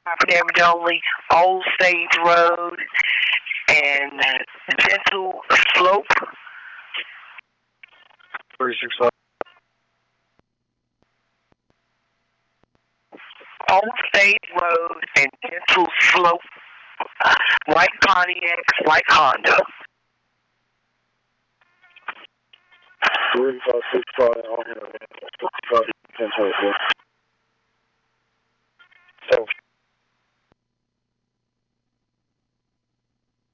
Damage only, Old Stage Road, and Gentle Slope. 36. Old State Road and Gentle Slope. White Pontiac, white Honda. 3565 on here.